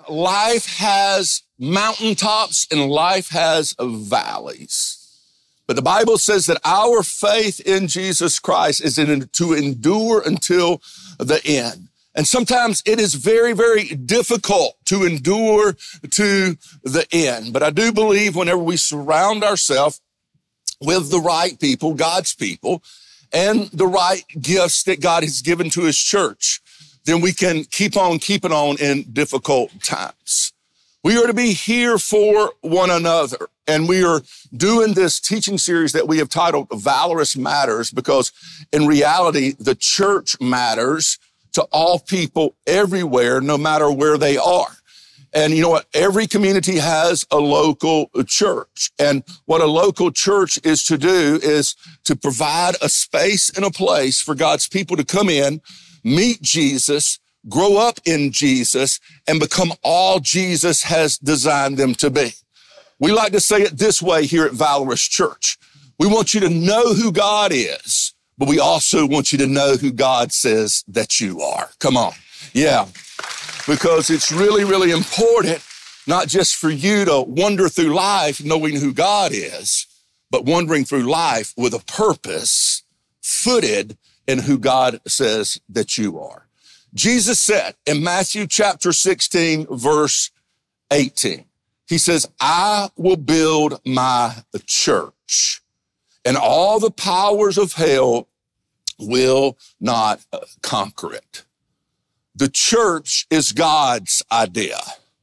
life has mountaintops and life has valleys. But the Bible says that our faith in Jesus Christ is to endure until the end. And sometimes it is very, very difficult to endure to the end. But I do believe whenever we surround ourselves with the right people, God's people, and the right gifts that God has given to his church, then we can keep on keeping on in difficult times. We are to be here for one another. And we are doing this teaching series that we have titled Valorous Matters because in reality, the church matters to all people everywhere, no matter where they are. And you know what? Every community has a local church. And what a local church is to do is to provide a space and a place for God's people to come in, meet Jesus, grow up in Jesus, and become all Jesus has designed them to be. We like to say it this way here at Valorous Church. We want you to know who God is, but we also want you to know who God says that you are. Come on. Yeah. Because it's really, really important, not just for you to wander through life knowing who God is, but wandering through life with a purpose footed in who God says that you are. Jesus said in Matthew chapter 16, verse 18, he says, I will build my church, and all the powers of hell will not conquer it. The church is God's idea.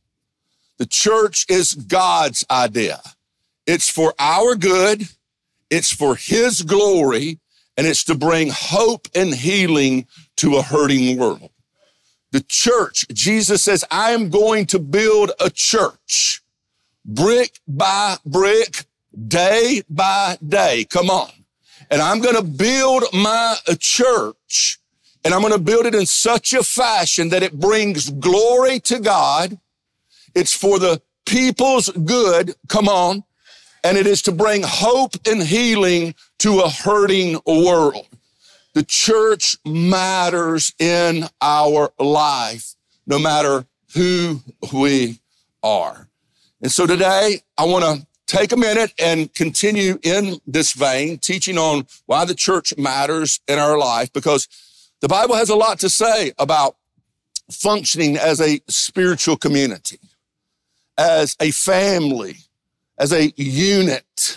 The church is God's idea. It's for our good, it's for his glory, and it's to bring hope and healing to a hurting world. The church, Jesus says, I am going to build a church. Brick by brick, day by day. Come on. And I'm going to build my church, and I'm going to build it in such a fashion that it brings glory to God. It's for the people's good. Come on. And it is to bring hope and healing to a hurting world. The church matters in our life, no matter who we are. And so today, I want to take a minute and continue in this vein, teaching on why the church matters in our life, because the Bible has a lot to say about functioning as a spiritual community, as a family, as a unit,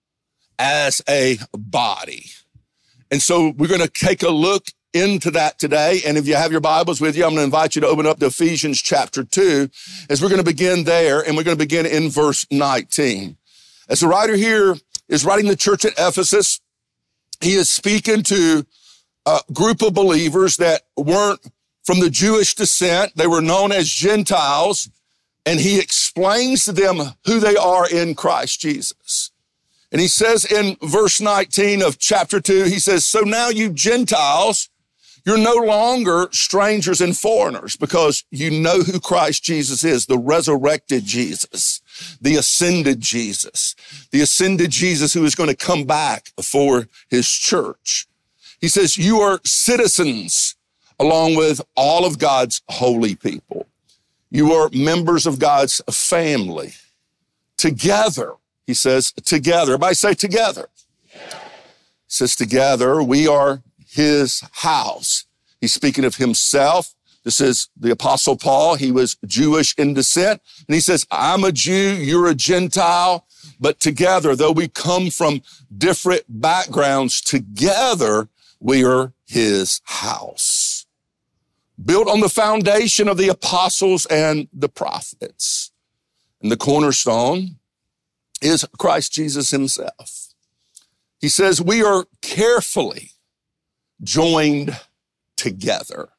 as a body. And so we're going to take a look into that today. And if you have your Bibles with you, I'm going to invite you to open up to Ephesians chapter 2, as we're going to begin there, and we're going to begin in verse 19. As the writer here is writing the church at Ephesus, he is speaking to a group of believers that weren't from the Jewish descent. They were known as Gentiles, and he explains to them who they are in Christ Jesus. And he says in verse 19 of chapter 2, he says, so now you Gentiles, you're no longer strangers and foreigners, because you know who Christ Jesus is, the resurrected Jesus, the ascended Jesus who is going to come back for his church. He says, you are citizens along with all of God's holy people. You are members of God's family. Together, he says, together. Everybody say together. Yeah. He says together, we are his house. He's speaking of himself. This is the Apostle Paul. He was Jewish in descent. And he says, I'm a Jew, you're a Gentile. But together, though we come from different backgrounds, together we are his house. Built on the foundation of the apostles and the prophets. And the cornerstone is Christ Jesus himself. He says, we are carefully joined together.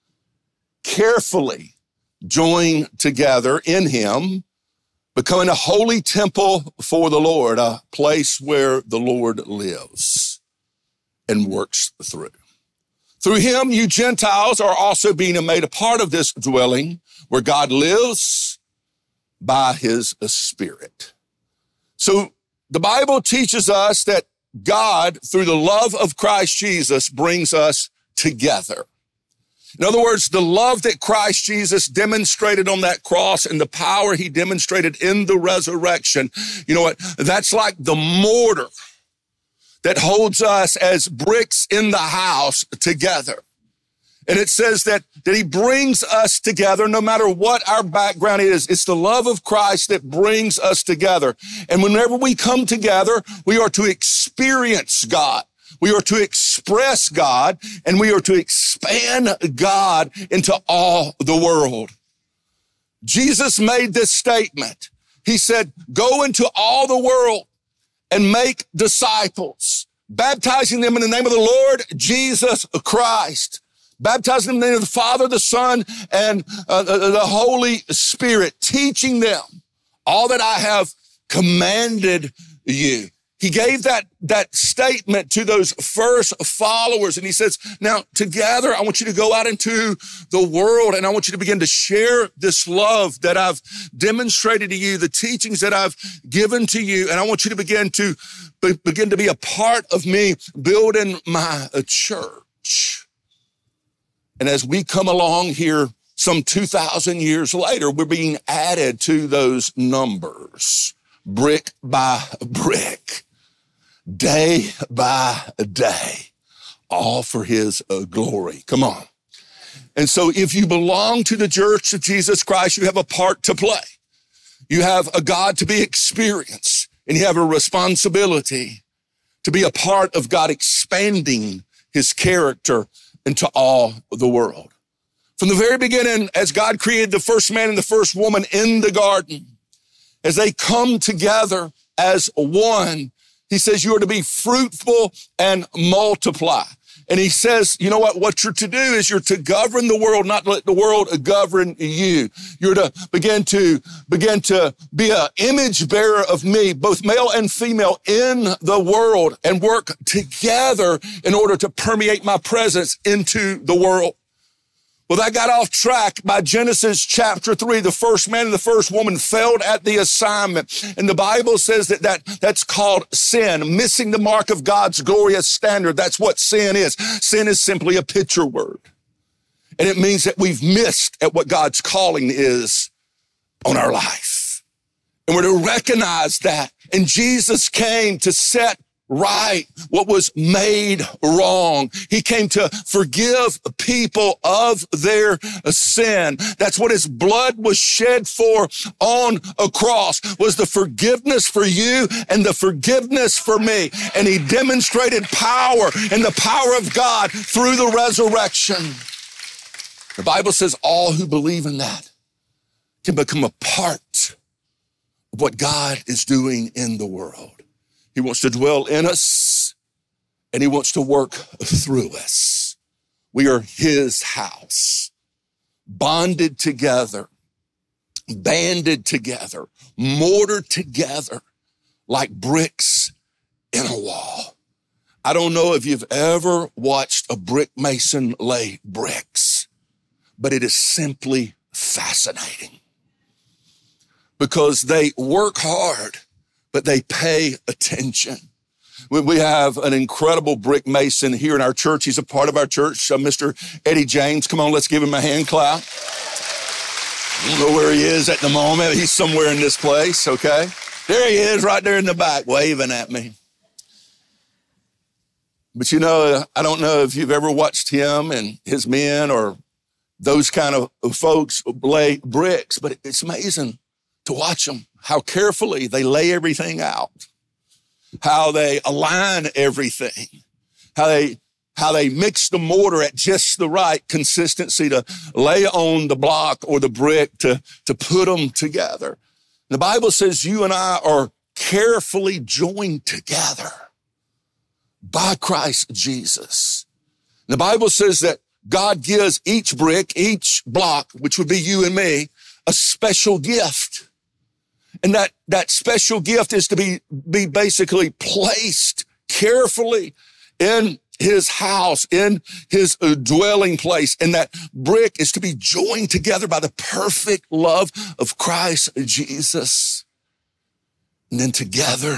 Carefully joined together in him, becoming a holy temple for the Lord, a place where the Lord lives and works through. Through him, you Gentiles are also being made a part of this dwelling where God lives by his Spirit. So the Bible teaches us that God, through the love of Christ Jesus, brings us together. In other words, the love that Christ Jesus demonstrated on that cross and the power he demonstrated in the resurrection, you know what? That's like the mortar that holds us as bricks in the house together. And it says that he brings us together no matter what our background is. It's the love of Christ that brings us together. And whenever we come together, we are to experience God. We are to express God, and we are to expand God into all the world. Jesus made this statement. He said, go into all the world and make disciples, baptizing them in the name of the Lord Jesus Christ, baptizing them in the name of the Father, the Son, and the Holy Spirit, teaching them all that I have commanded you. He gave that statement to those first followers, and he says, now together, I want you to go out into the world, and I want you to begin to share this love that I've demonstrated to you, the teachings that I've given to you, and I want you to begin to be a part of me building my church. And as we come along here, some 2,000 years later, we're being added to those numbers, brick by brick, day by day, all for his glory. Come on. And so if you belong to the church of Jesus Christ, you have a part to play. You have a God to be experienced, and you have a responsibility to be a part of God expanding his character into all the world. From the very beginning, as God created the first man and the first woman in the garden, as they come together as one, he says, you are to be fruitful and multiply. And he says, you know what you're to do is you're to govern the world, not let the world govern you. You're to begin to be an image bearer of me, both male and female in the world, and work together in order to permeate my presence into the world. Well, that got off track by Genesis chapter 3. The first man and the first woman failed at the assignment. And the Bible says that's called sin, missing the mark of God's glorious standard. That's what sin is. Sin is simply a picture word. And it means that we've missed at what God's calling is on our life. And we're to recognize that. And Jesus came to set right what was made wrong. He came to forgive people of their sin. That's what his blood was shed for on a cross, was the forgiveness for you and the forgiveness for me. And he demonstrated power and the power of God through the resurrection. The Bible says all who believe in that can become a part of what God is doing in the world. He wants to dwell in us, and he wants to work through us. We are his house, bonded together, banded together, mortared together like bricks in a wall. I don't know if you've ever watched a brick mason lay bricks, but it is simply fascinating because they work hard, but they pay attention. We have an incredible brick mason here in our church. He's a part of our church, Mr. Eddie James. Come on, let's give him a hand clap. I don't know where he is at the moment. He's somewhere in this place, okay? There he is right there in the back waving at me. But you know, I don't know if you've ever watched him and his men or those kind of folks lay bricks, but it's amazing to watch them, how carefully they lay everything out, how they align everything, how they mix the mortar at just the right consistency to lay on the block or the brick to put them together. The Bible says you and I are carefully joined together by Christ Jesus. The Bible says that God gives each brick, each block, which would be you and me, a special gift. And that special gift is to be basically placed carefully in his house, in his dwelling place. And that brick is to be joined together by the perfect love of Christ Jesus. And then together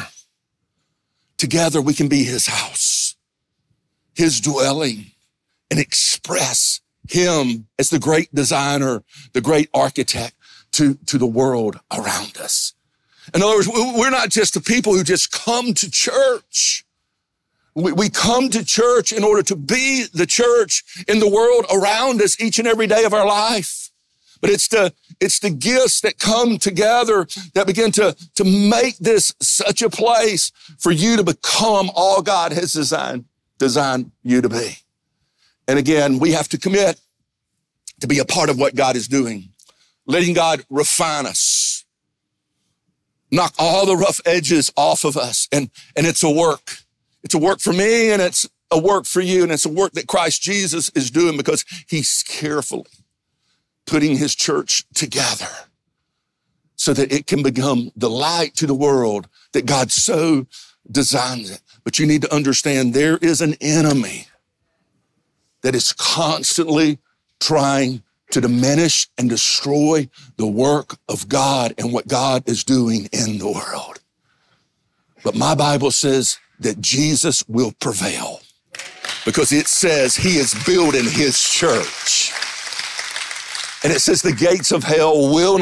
we can be his house, his dwelling, and express him as the great designer, the great architect to the world around us. In other words, we're not just the people who just come to church. We come to church in order to be the church in the world around us each and every day of our life. But it's the gifts that come together that begin to make this such a place for you to become all God has designed you to be. And again, we have to commit to be a part of what God is doing, letting God refine us, knock all the rough edges off of us. And it's a work. It's a work for me, and it's a work for you, and it's a work that Christ Jesus is doing because he's carefully putting his church together so that it can become the light to the world that God so designed it. But you need to understand there is an enemy that is constantly trying to diminish and destroy the work of God and what God is doing in the world. But my Bible says that Jesus will prevail because it says he is building his church. And it says the gates of hell will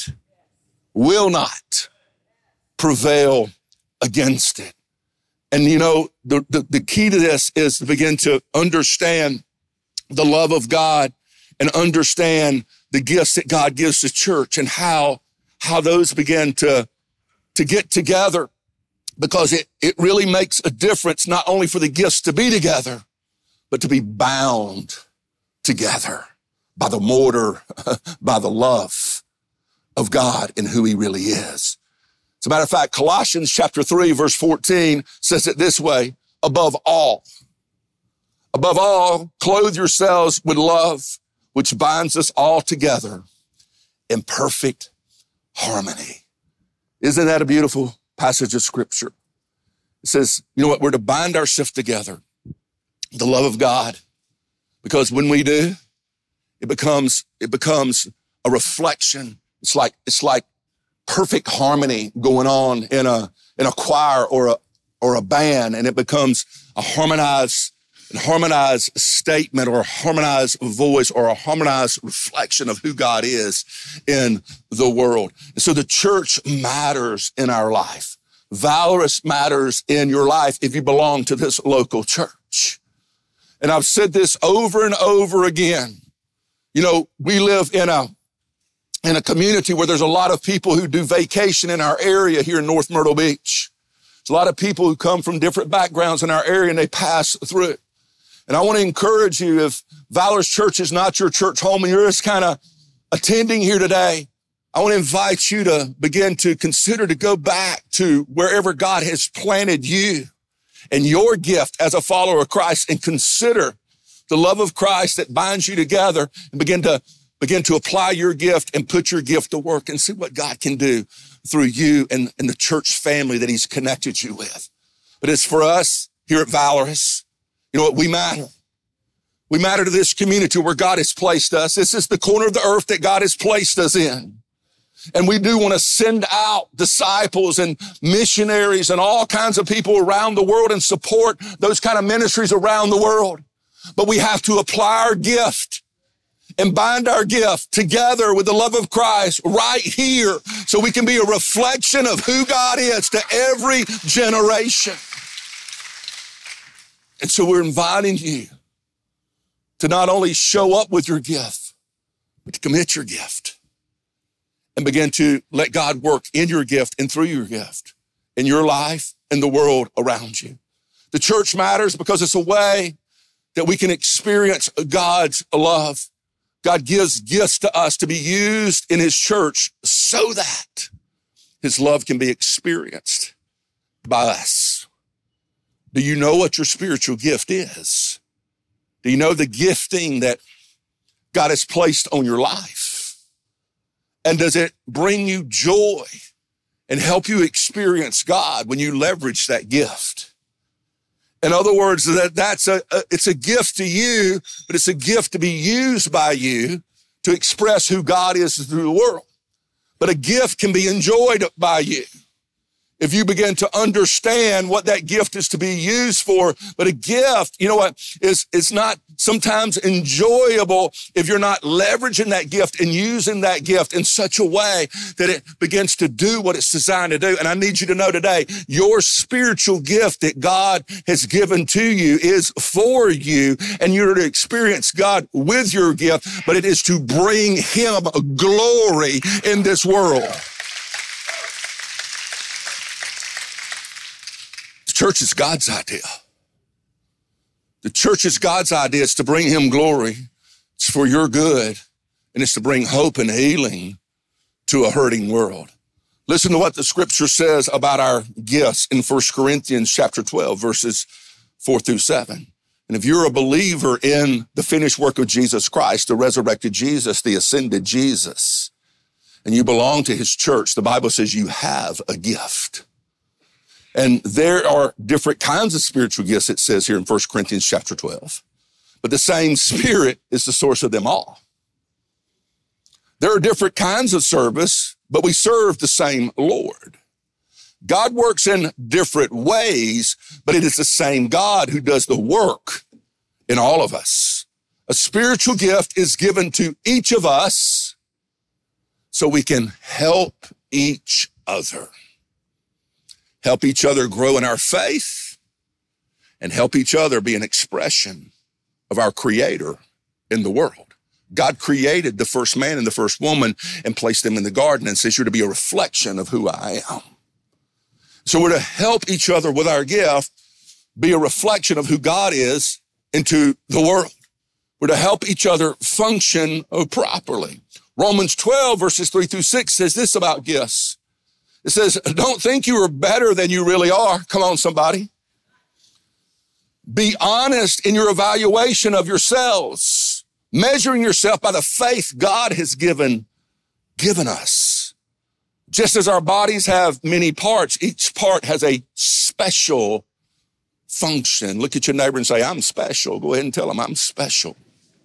not prevail against it. And you know, the key to this is to begin to understand the love of God and understand the gifts that God gives the church and how those begin to get together, because it really makes a difference not only for the gifts to be together, but to be bound together by the mortar, by the love of God and who he really is. As a matter of fact, Colossians chapter 3, verse 14 says it this way: above all, clothe yourselves with love, which binds us all together in perfect harmony. Isn't that a beautiful passage of scripture? It says, you know what? We're to bind ourselves together, the love of God, because when we do, it becomes a reflection. It's like perfect harmony going on in a choir or a band, and it becomes a harmonized statement or a harmonized voice or a harmonized reflection of who God is in the world. And so the church matters in our life. Valorous matters in your life if you belong to this local church. And I've said this over and over again. You know, we live in a community where there's a lot of people who do vacation in our area here in North Myrtle Beach. There's a lot of people who come from different backgrounds in our area and they pass through. And I want to encourage you, if Valorous Church is not your church home and you're just kind of attending here today, I want to invite you to begin to consider to go back to wherever God has planted you and your gift as a follower of Christ, and consider the love of Christ that binds you together, and begin to apply your gift and put your gift to work and see what God can do through you and the church family that he's connected you with. But it's for us here at Valorous, you know what? We matter. We matter to this community where God has placed us. This is the corner of the earth that God has placed us in. And we do want to send out disciples and missionaries and all kinds of people around the world and support those kind of ministries around the world. But we have to apply our gift and bind our gift together with the love of Christ right here so we can be a reflection of who God is to every generation. And so we're inviting you to not only show up with your gift, but to commit your gift and begin to let God work in your gift and through your gift in your life and the world around you. The church matters because it's a way that we can experience God's love. God gives gifts to us to be used in his church so that his love can be experienced by us. Do you know what your spiritual gift is? Do you know the gifting that God has placed on your life? And does it bring you joy and help you experience God when you leverage that gift? In other words, it's a gift to you, but it's a gift to be used by you to express who God is through the world. But a gift can be enjoyed by you. if you begin to understand what that gift is to be used for. But a gift, you know what, it's not sometimes enjoyable if you're not leveraging that gift and using that gift in such a way that it begins to do what it's designed to do. And I need you to know today, your spiritual gift that God has given to you is for you, and you're to experience God with your gift, but it is to bring him glory in this world. Church is God's idea. The church is God's idea. It's to bring him glory. It's for your good. And it's to bring hope and healing to a hurting world. Listen to what the scripture says about our gifts in 1 Corinthians chapter 12, verses 4-7. And if you're a believer in the finished work of Jesus Christ, the resurrected Jesus, the ascended Jesus, and you belong to his church, the Bible says you have a gift. And there are different kinds of spiritual gifts, it says here in 1 Corinthians chapter 12. But the same Spirit is the source of them all. There are different kinds of service, but we serve the same Lord. God works in different ways, but it is the same God who does the work in all of us. A spiritual gift is given to each of us so we can help each other. Help each other grow in our faith, and help each other be an expression of our Creator in the world. God created the first man and the first woman and placed them in the garden and says, you're to be a reflection of who I am. So we're to help each other with our gift, be a reflection of who God is into the world. We're to help each other function properly. Romans 12, verses 3-6 says this about gifts. It says, don't think you are better than you really are. Come on, somebody. Be honest in your evaluation of yourselves, measuring yourself by the faith God has given us. Just as our bodies have many parts, each part has a special function. Look at your neighbor and say, I'm special. Go ahead and tell them I'm special.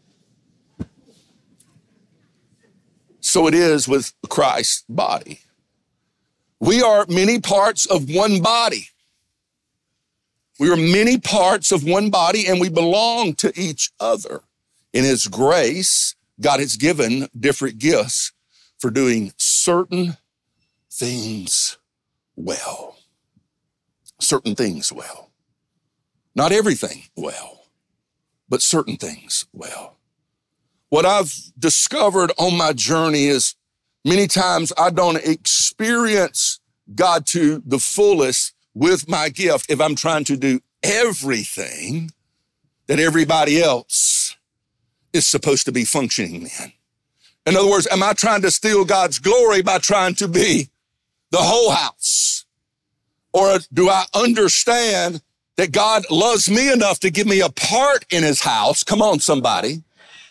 So it is with Christ's body. We are many parts of one body. We are many parts of one body, and we belong to each other. In his grace, God has given different gifts for doing certain things well. Certain things well. Not everything well, but certain things well. What I've discovered on my journey is many times I don't experience God to the fullest with my gift if I'm trying to do everything that everybody else is supposed to be functioning in. In other words, am I trying to steal God's glory by trying to be the whole house? Or do I understand that God loves me enough to give me a part in his house? Come on, somebody.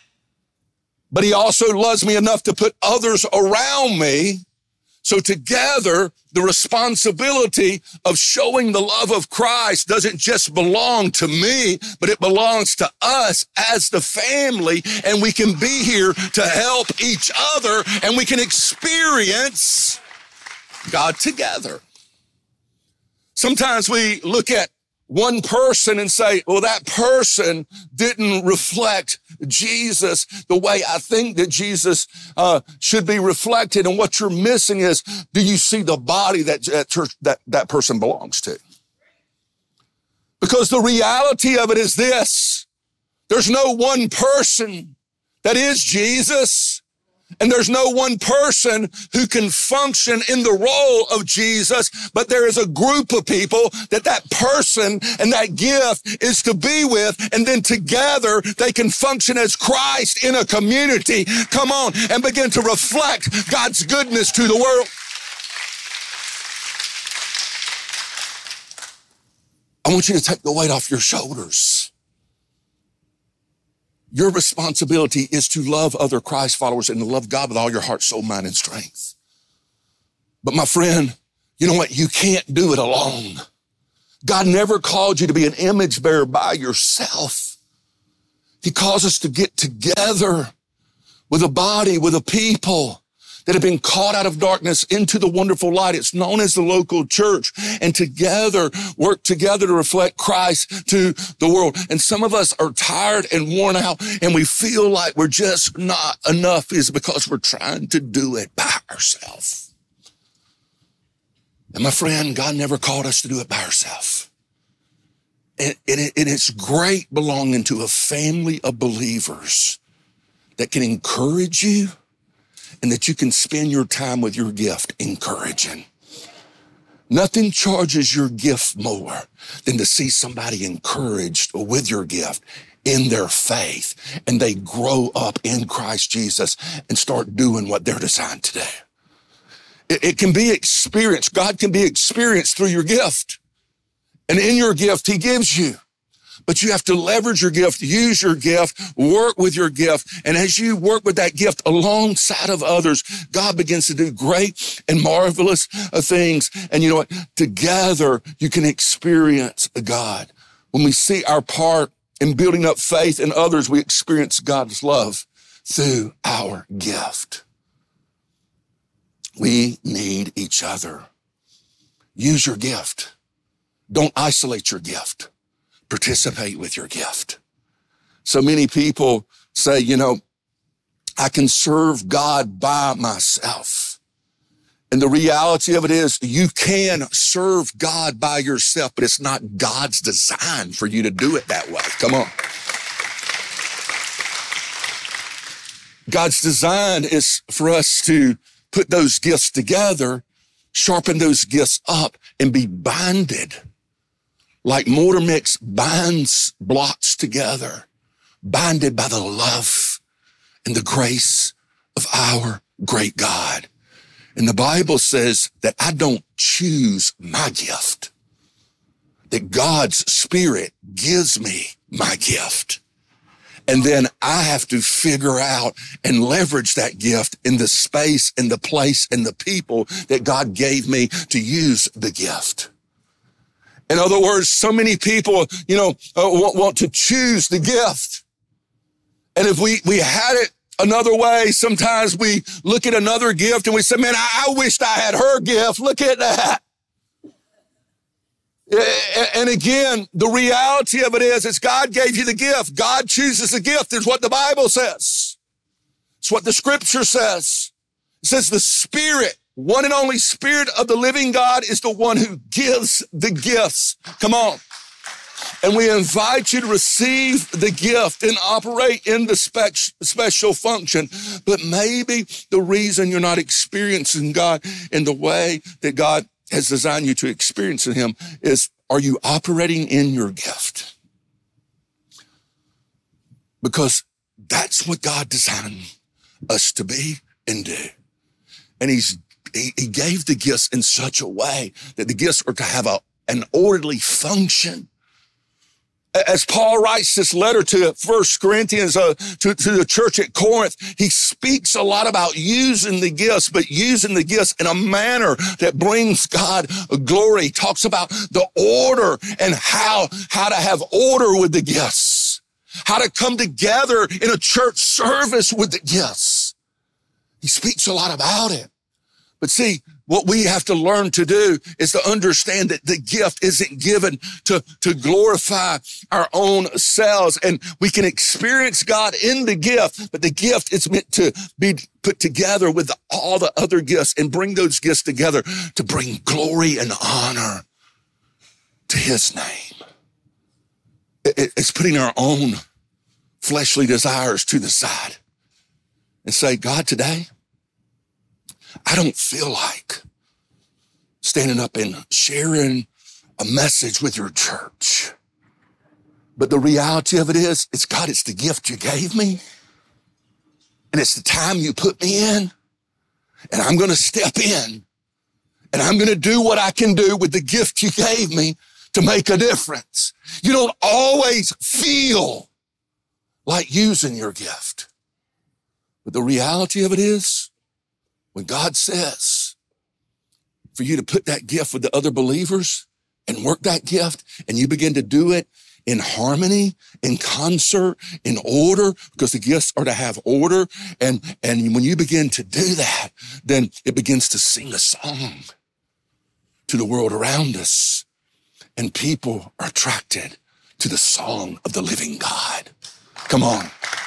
But he also loves me enough to put others around me. So together, the responsibility of showing the love of Christ doesn't just belong to me, but it belongs to us as the family. And we can be here to help each other, and we can experience God together. Sometimes we look at one person and say, well, that person didn't reflect Jesus the way I think that Jesus should be reflected. And what you're missing is, do you see the body that person belongs to? Because the reality of it is this: there's no one person that is Jesus, and there's no one person who can function in the role of Jesus, but there is a group of people that person and that gift is to be with, and then together they can function as Christ in a community. Come on, and begin to reflect God's goodness to the world. I want you to take the weight off your shoulders. Your responsibility is to love other Christ followers and to love God with all your heart, soul, mind, and strength. But my friend, you know what? You can't do it alone. God never called you to be an image bearer by yourself. He calls us to get together with a body, with a people that have been called out of darkness into the wonderful light. It's known as the local church, and together work together to reflect Christ to the world. And some of us are tired and worn out, and we feel like we're just not enough is because we're trying to do it by ourselves. And my friend, God never called us to do it by ourselves. And it's great belonging to a family of believers that can encourage you, and that you can spend your time with your gift encouraging. Nothing charges your gift more than to see somebody encouraged with your gift in their faith, and they grow up in Christ Jesus and start doing what they're designed to do. It can be experienced. God can be experienced through your gift. And in your gift, he gives you. But you have to leverage your gift, use your gift, work with your gift. And as you work with that gift alongside of others, God begins to do great and marvelous things. And you know what? Together, you can experience God. When we see our part in building up faith in others, we experience God's love through our gift. We need each other. Use your gift. Don't isolate your gift. Participate with your gift. So many people say, you know, I can serve God by myself. And the reality of it is you can serve God by yourself, but it's not God's design for you to do it that way. Come on. God's design is for us to put those gifts together, sharpen those gifts up, and be bonded. Like mortar mix binds blocks together, bonded by the love and the grace of our great God. And the Bible says that I don't choose my gift, that God's Spirit gives me my gift. And then I have to figure out and leverage that gift in the space and the place and the people that God gave me to use the gift. In other words, so many people, want to choose the gift. And if we had it another way, sometimes we look at another gift and we say, man, I wished I had her gift. Look at that. And again, the reality of it is God gave you the gift. God chooses the gift is what the Bible says. It's what the scripture says. It says the Spirit, one and only Spirit of the living God is the one who gives the gifts. Come on. And we invite you to receive the gift and operate in the special function. But maybe the reason you're not experiencing God in the way that God has designed you to experience Him is, are you operating in your gift? Because that's what God designed us to be and do. And He gave the gifts in such a way that the gifts are to have an orderly function. As Paul writes this letter to 1 Corinthians, to the church at Corinth, he speaks a lot about using the gifts, but using the gifts in a manner that brings God glory. He talks about the order and how to have order with the gifts, how to come together in a church service with the gifts. He speaks a lot about it. But see, what we have to learn to do is to understand that the gift isn't given to glorify our own selves. And we can experience God in the gift, but the gift is meant to be put together with all the other gifts and bring those gifts together to bring glory and honor to His name. It's putting our own fleshly desires to the side and say, God, today, I don't feel like standing up and sharing a message with your church. But the reality of it is, God, it's the gift you gave me. And it's the time you put me in. And I'm going to step in. And I'm going to do what I can do with the gift you gave me to make a difference. You don't always feel like using your gift. But the reality of it is, when God says for you to put that gift with the other believers and work that gift, and you begin to do it in harmony, in concert, in order, because the gifts are to have order. And when you begin to do that, then it begins to sing a song to the world around us. And people are attracted to the song of the living God. Come on.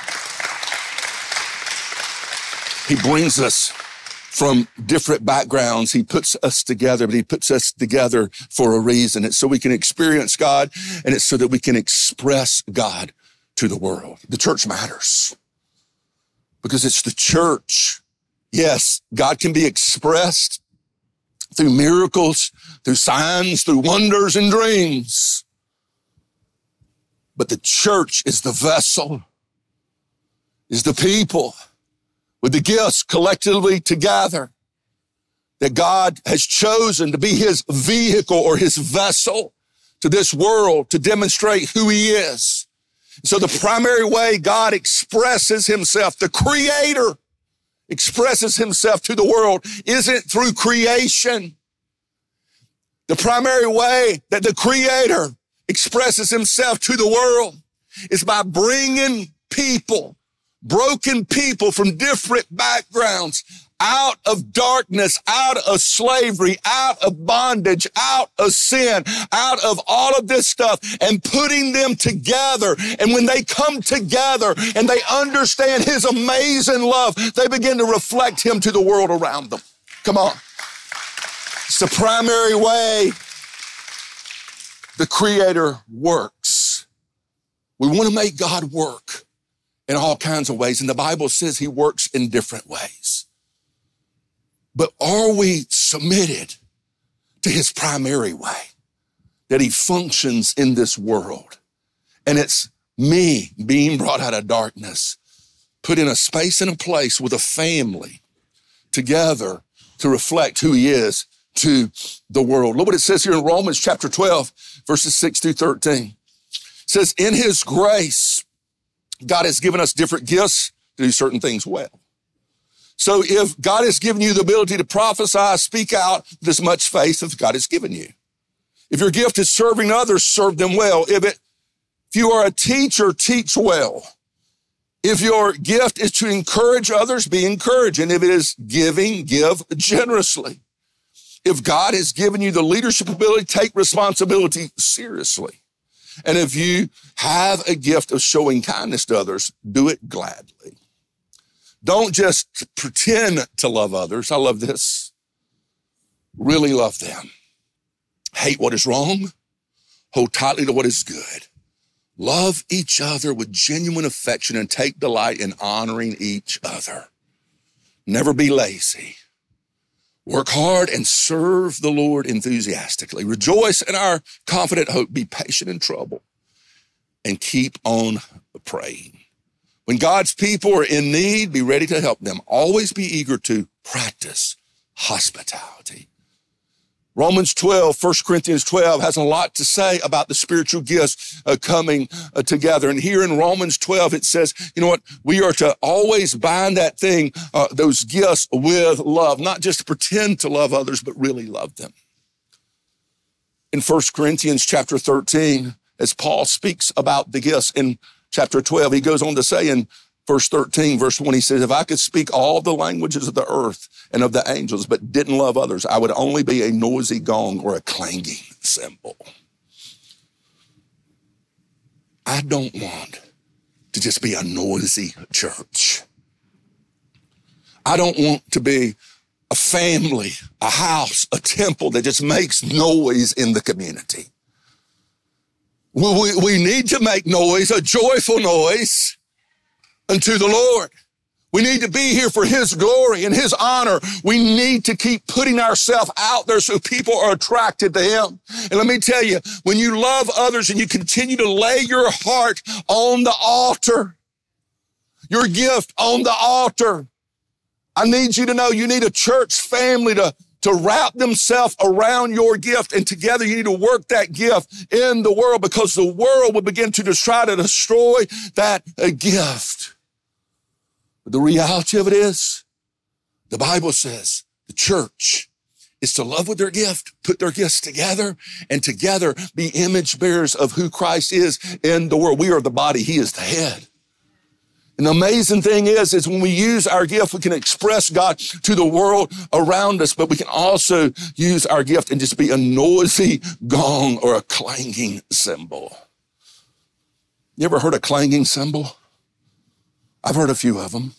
He brings us from different backgrounds. He puts us together, but he puts us together for a reason. It's so we can experience God, and it's so that we can express God to the world. The church matters because it's the church. Yes, God can be expressed through miracles, through signs, through wonders and dreams. But the church is the vessel, is the people with the gifts collectively together that God has chosen to be his vehicle or his vessel to this world to demonstrate who he is. So the primary way God expresses himself, the creator expresses himself to the world, isn't through creation. The primary way that the creator expresses himself to the world is by bringing people, broken people from different backgrounds, out of darkness, out of slavery, out of bondage, out of sin, out of all of this stuff, and putting them together. And when they come together and they understand his amazing love, they begin to reflect him to the world around them. Come on. It's the primary way the Creator works. We want to make God work in all kinds of ways. And the Bible says he works in different ways. But are we submitted to his primary way that he functions in this world? And it's me being brought out of darkness, put in a space and a place with a family together to reflect who he is to the world. Look what it says here in Romans chapter 12, verses 6 through 13. It says, in his grace, God has given us different gifts to do certain things well. So if God has given you the ability to prophesy, speak out with as much faith as God has given you. If your gift is serving others, serve them well. If you are a teacher, teach well. If your gift is to encourage others, be encouraged. And if it is giving, give generously. If God has given you the leadership ability, take responsibility seriously. And if you have a gift of showing kindness to others, do it gladly. Don't just pretend to love others. I love this. Really love them. Hate what is wrong. Hold tightly to what is good. Love each other with genuine affection and take delight in honoring each other. Never be lazy. Work hard and serve the Lord enthusiastically. Rejoice in our confident hope. Be patient in trouble and keep on praying. When God's people are in need, be ready to help them. Always be eager to practice hospitality. Romans 12, 1 Corinthians 12 has a lot to say about the spiritual gifts coming together. And here in Romans 12, it says, you know what? We are to always bind that thing, those gifts with love, not just to pretend to love others, but really love them. In 1 Corinthians chapter 13, as Paul speaks about the gifts in chapter 12, he goes on to say in verse 13, verse 1, he says, if I could speak all the languages of the earth and of the angels, but didn't love others, I would only be a noisy gong or a clanging cymbal. I don't want to just be a noisy church. I don't want to be a family, a house, a temple that just makes noise in the community. We need to make noise, a joyful noise, unto the Lord. We need to be here for his glory and his honor. We need to keep putting ourselves out there so people are attracted to him. And let me tell you, when you love others and you continue to lay your heart on the altar, your gift on the altar, I need you to know you need a church family to wrap themselves around your gift, and together you need to work that gift in the world, because the world will begin to try to destroy that gift. But the reality of it is, the Bible says the church is to love with their gift, put their gifts together, and together be image bearers of who Christ is in the world. We are the body. He is the head. And the amazing thing is when we use our gift, we can express God to the world around us, but we can also use our gift and just be a noisy gong or a clanging cymbal. You ever heard a clanging cymbal? I've heard a few of them.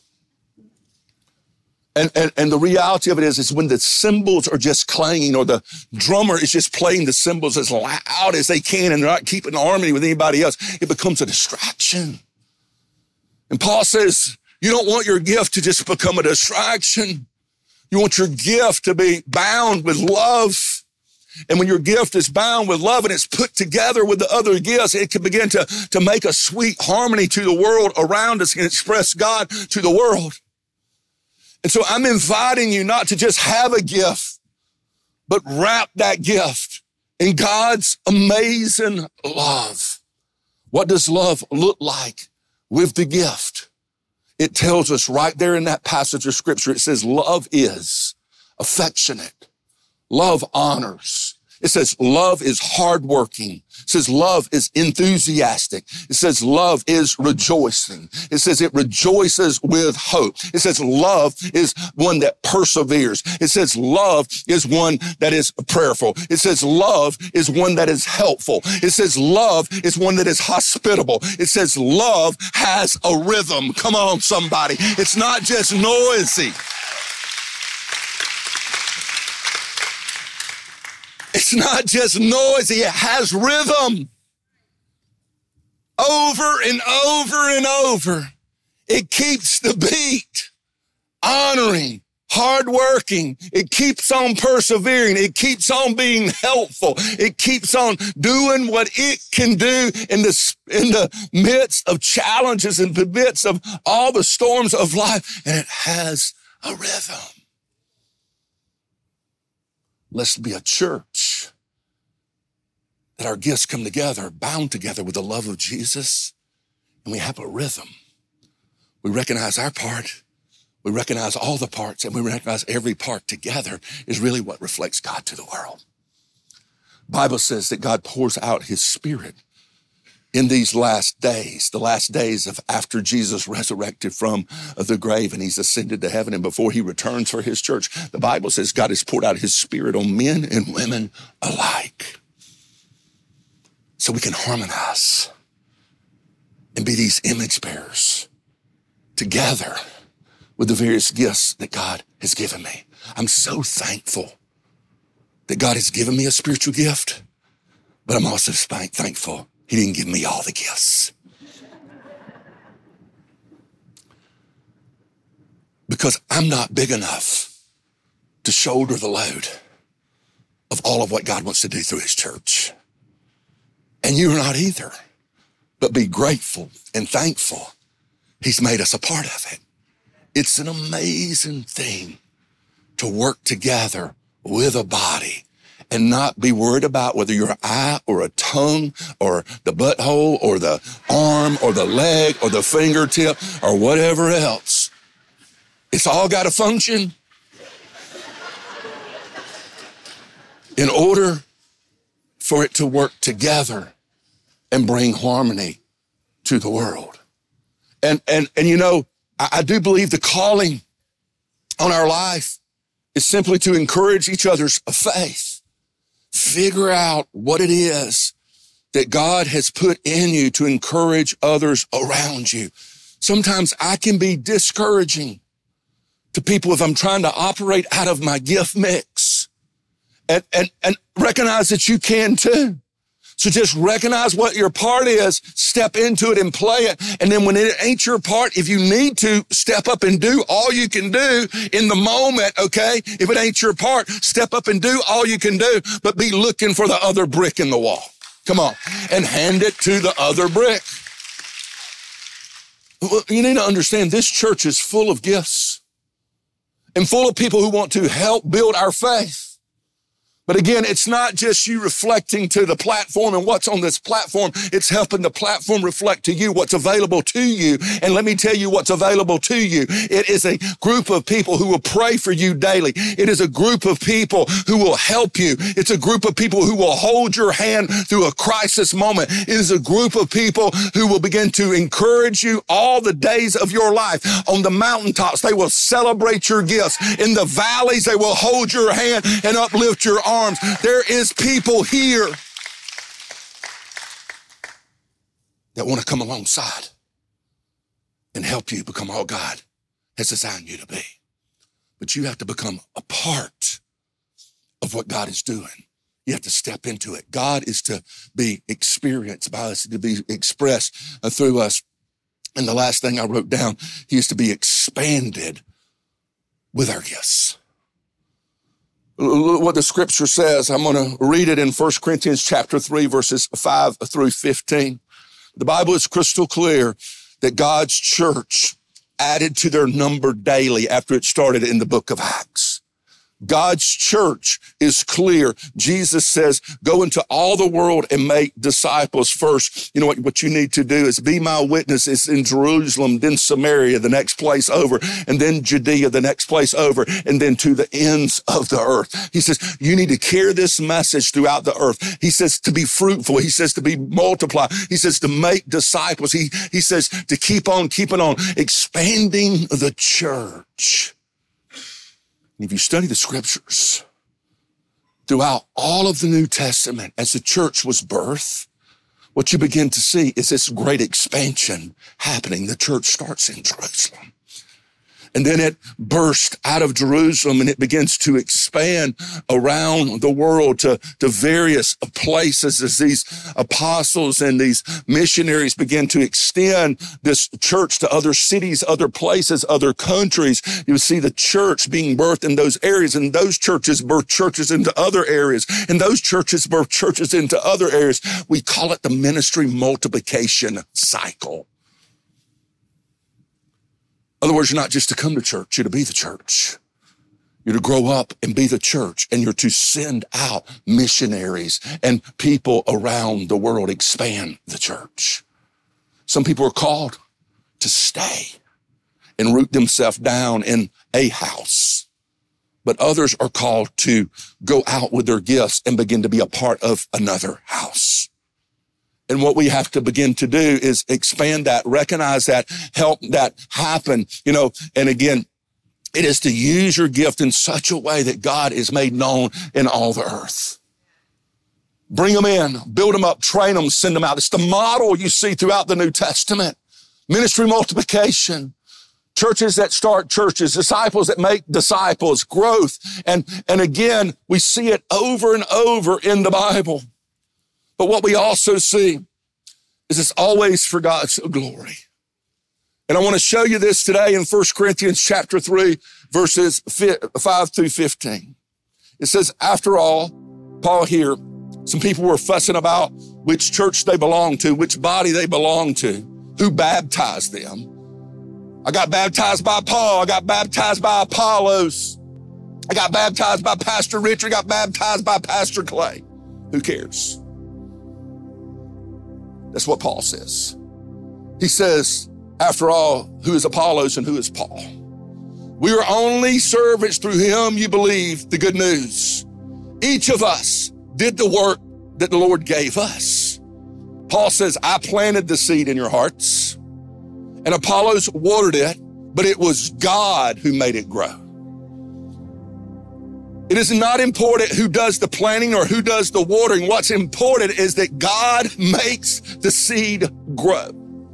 And the reality of it is when the cymbals are just clanging or the drummer is just playing the cymbals as loud as they can and they're not keeping harmony with anybody else, it becomes a distraction. And Paul says, you don't want your gift to just become a distraction. You want your gift to be bound with love. And when your gift is bound with love and it's put together with the other gifts, it can begin to make a sweet harmony to the world around us and express God to the world. And so I'm inviting you not to just have a gift, but wrap that gift in God's amazing love. What does love look like with the gift? It tells us right there in that passage of scripture, it says love is affectionate. Love honors. It says love is hardworking. It says love is enthusiastic. It says love is rejoicing. It says it rejoices with hope. It says love is one that perseveres. It says love is one that is prayerful. It says love is one that is helpful. It says love is one that is hospitable. It says love has a rhythm. Come on, somebody. It's not just noisy. It's not just noisy, it has rhythm. Over and over and over. It keeps the beat. Honoring, hardworking. It keeps on persevering. It keeps on being helpful. It keeps on doing what it can do in the midst of challenges, in the midst of all the storms of life. And it has a rhythm. Let's be a church that our gifts come together, bound together with the love of Jesus, and we have a rhythm. We recognize our part, we recognize all the parts, and we recognize every part together is really what reflects God to the world. The Bible says that God pours out his Spirit in these last days, the last days of after Jesus resurrected from the grave and he's ascended to heaven and before he returns for his church. The Bible says God has poured out his Spirit on men and women alike so we can harmonize and be these image bearers together with the various gifts that God has given me. I'm so thankful that God has given me a spiritual gift, but I'm also thankful he didn't give me all the gifts. Because I'm not big enough to shoulder the load of all of what God wants to do through his church. And you're not either. But be grateful and thankful he's made us a part of it. It's an amazing thing to work together with a body and not be worried about whether you're an eye or a tongue or the butthole or the arm or the leg or the fingertip or whatever else. It's all got to function in order for it to work together and bring harmony to the world. And you know, I do believe the calling on our life is simply to encourage each other's faith. Figure out what it is that God has put in you to encourage others around you. Sometimes I can be discouraging to people if I'm trying to operate out of my gift mix and recognize that you can too. So just recognize what your part is, step into it and play it. And then when it ain't your part, if you need to, step up and do all you can do in the moment, okay? If it ain't your part, step up and do all you can do, but be looking for the other brick in the wall. Come on, and hand it to the other brick. Well, you need to understand this church is full of gifts and full of people who want to help build our faith. But again, it's not just you reflecting to the platform and what's on this platform. It's helping the platform reflect to you what's available to you. And let me tell you what's available to you. It is a group of people who will pray for you daily. It is a group of people who will help you. It's a group of people who will hold your hand through a crisis moment. It is a group of people who will begin to encourage you all the days of your life. On the mountaintops, they will celebrate your gifts. In the valleys, they will hold your hand and uplift your arms. There is people here that want to come alongside and help you become all God has designed you to be. But you have to become a part of what God is doing. You have to step into it. God is to be experienced by us, to be expressed through us. And the last thing I wrote down, he is to be expanded with our gifts. What the scripture says, I'm going to read it in 1 Corinthians chapter 3, verses 5 through 15. The Bible is crystal clear that God's church added to their number daily after it started in the book of Acts. God's church is clear. Jesus says, go into all the world and make disciples first. You know what you need to do is be my witnesses in Jerusalem, then Samaria, the next place over, and then Judea, the next place over, and then to the ends of the earth. He says, you need to carry this message throughout the earth. He says to be fruitful. He says to be multiply. He says to make disciples. He says to keep on keeping on expanding the church. If you study the scriptures throughout all of the New Testament, as the church was birthed, what you begin to see is this great expansion happening. The church starts in Jerusalem. And then it burst out of Jerusalem and it begins to expand around the world to various places as these apostles and these missionaries begin to extend this church to other cities, other places, other countries. You see the church being birthed in those areas, and those churches birth churches into other areas, and those churches birth churches into other areas. We call it the ministry multiplication cycle. In other words, you're not just to come to church, you're to be the church. You're to grow up and be the church, and you're to send out missionaries and people around the world, expand the church. Some people are called to stay and root themselves down in a house, but others are called to go out with their gifts and begin to be a part of another house. And what we have to begin to do is expand that, recognize that, help that happen, and again, it is to use your gift in such a way that God is made known in all the earth. Bring them in, build them up, train them, send them out. It's the model you see throughout the New Testament. Ministry multiplication, churches that start churches, disciples that make disciples, growth. And again, we see it over and over in the Bible. But what we also see is it's always for God's glory. And I want to show you this today in 1 Corinthians chapter 3, verses 5 through 15. It says, after all, Paul here, some people were fussing about which church they belong to, which body they belong to, who baptized them. I got baptized by Paul. I got baptized by Apollos. I got baptized by Pastor Richard. I got baptized by Pastor Clay. Who cares? That's what Paul says. He says, after all, who is Apollos and who is Paul? We are only servants through him you believe the good news. Each of us did the work that the Lord gave us. Paul says, I planted the seed in your hearts, and Apollos watered it, but it was God who made it grow. It is not important who does the planting or who does the watering. What's important is that God makes the seed grow.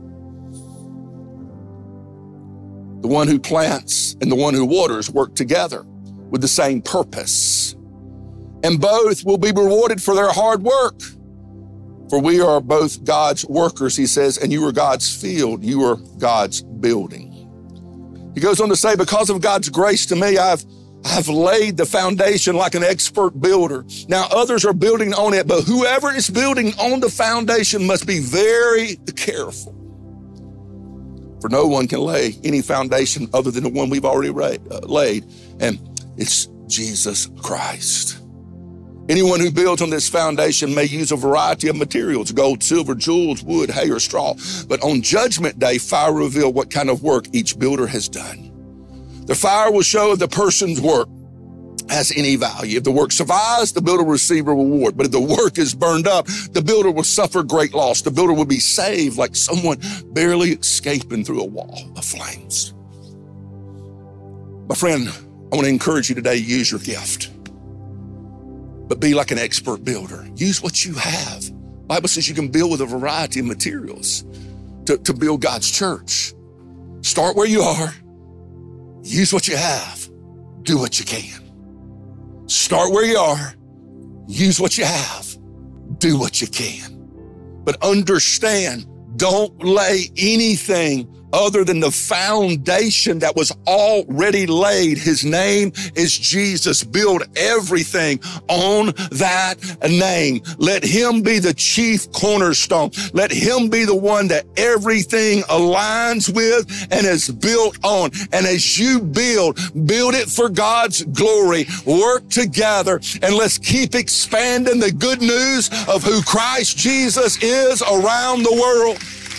The one who plants and the one who waters work together with the same purpose. And both will be rewarded for their hard work. For we are both God's workers, he says, and you are God's field. You are God's building. He goes on to say, because of God's grace to me, I've laid the foundation like an expert builder. Now others are building on it, but whoever is building on the foundation must be very careful. For no one can lay any foundation other than the one we've already laid, and it's Jesus Christ. Anyone who builds on this foundation may use a variety of materials, gold, silver, jewels, wood, hay, or straw. But on Judgment Day, fire will reveal what kind of work each builder has done. The fire will show if the person's work has any value. If the work survives, the builder will receive a reward. But if the work is burned up, the builder will suffer great loss. The builder will be saved like someone barely escaping through a wall of flames. My friend, I want to encourage you today, use your gift. But be like an expert builder. Use what you have. The Bible says you can build with a variety of materials to build God's church. Start where you are. Use what you have. Do what you can. Start where you are. Use what you have. Do what you can. But understand, don't lay anything other than the foundation that was already laid. His name is Jesus. Build everything on that name. Let him be the chief cornerstone. Let him be the one that everything aligns with and is built on. And as you build it for God's glory. Work together and let's keep expanding the good news of who Christ Jesus is around the world.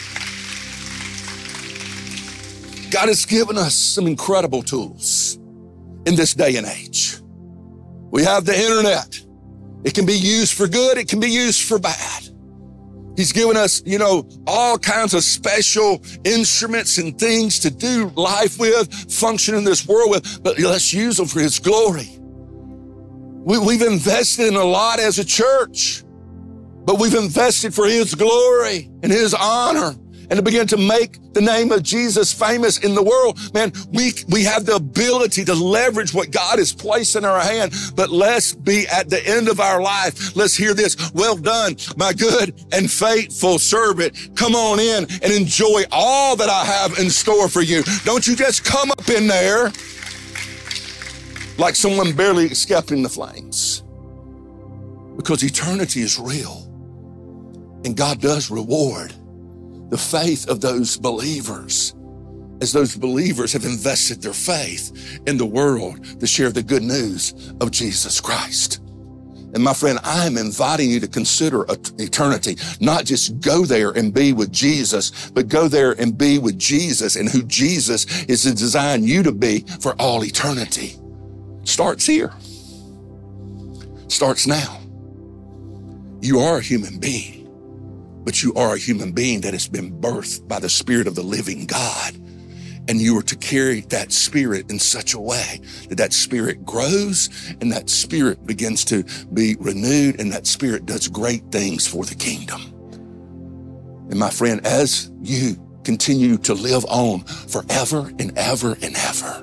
God has given us some incredible tools in this day and age. We have the internet. It can be used for good. It can be used for bad. He's given us, all kinds of special instruments and things to do life with, function in this world with, but let's use them for his glory. We've invested in a lot as a church, but we've invested for his glory and his honor. And to begin to make the name of Jesus famous in the world, man, we have the ability to leverage what God has placed in our hand. But let's be at the end of our life. Let's hear this. Well done, my good and faithful servant. Come on in and enjoy all that I have in store for you. Don't you just come up in there like someone barely escaping the flames. Because eternity is real. And God does reward the faith of those believers, as those believers have invested their faith in the world to share the good news of Jesus Christ. And my friend, I am inviting you to consider eternity, not just go there and be with Jesus, but go there and be with Jesus and who Jesus is to design you to be for all eternity. Starts here. Starts now. You are a human being. But you are a human being that has been birthed by the Spirit of the living God. And you are to carry that Spirit in such a way that that Spirit grows and that Spirit begins to be renewed and that Spirit does great things for the kingdom. And my friend, as you continue to live on forever and ever and ever,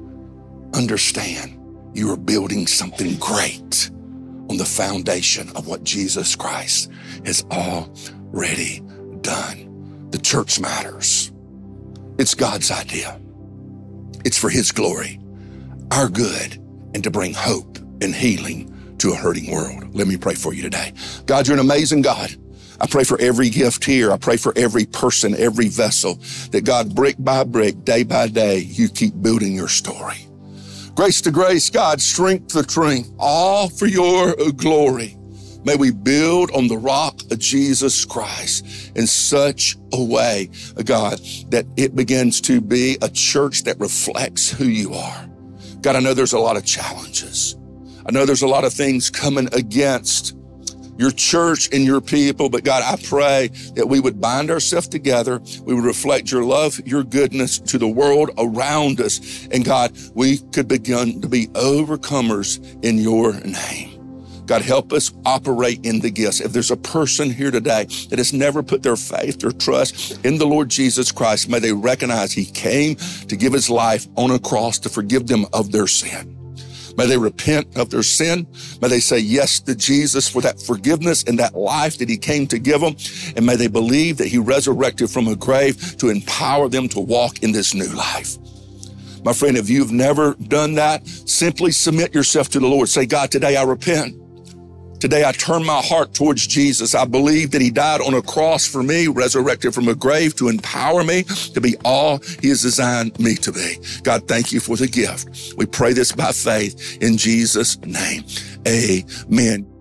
understand you are building something great on the foundation of what Jesus Christ has already done. The church matters. It's God's idea. It's for his glory, our good, and to bring hope and healing to a hurting world. Let me pray for you today. God, you're an amazing God. I pray for every gift here. I pray for every person, every vessel, that God, brick by brick, day by day, you keep building your story. Grace to grace, God, strength to strength, all for your glory. May we build on the rock of Jesus Christ in such a way, God, that it begins to be a church that reflects who you are. God, I know there's a lot of challenges. I know there's a lot of things coming against your church and your people, but God, I pray that we would bind ourselves together. We would reflect your love, your goodness to the world around us. And God, we could begin to be overcomers in your name. God, help us operate in the gifts. If there's a person here today that has never put their faith or trust in the Lord Jesus Christ, may they recognize he came to give his life on a cross to forgive them of their sin. May they repent of their sin. May they say yes to Jesus for that forgiveness and that life that he came to give them. And may they believe that he resurrected from a grave to empower them to walk in this new life. My friend, if you've never done that, simply submit yourself to the Lord. Say, God, today I repent. Today I turn my heart towards Jesus. I believe that he died on a cross for me, resurrected from a grave to empower me to be all he has designed me to be. God, thank you for the gift. We pray this by faith in Jesus' name. Amen.